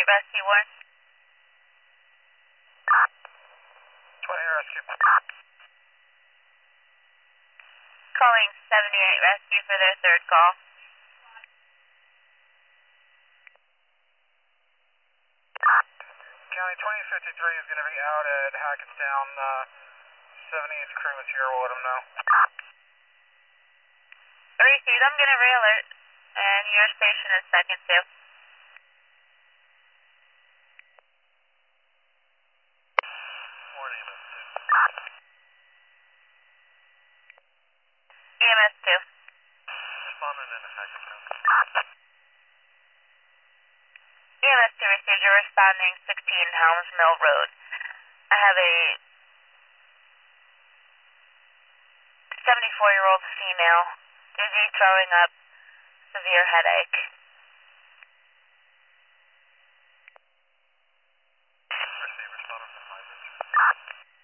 rescue one. 20 rescue. Calling 78 rescue for their third call. County 2053 is going to be out at Hackettstown. 70's crew is here. We'll let them know. Received. I'm going to re-alert, and your station is second too. Morning, EMS 2. EMS 2. Responding in Hackettstown. EMS 2 received. You're responding 16 Helms Mill Road. I have a 74-year-old female, dizzy, throwing up, severe headache. Receive, responding from Highbridge.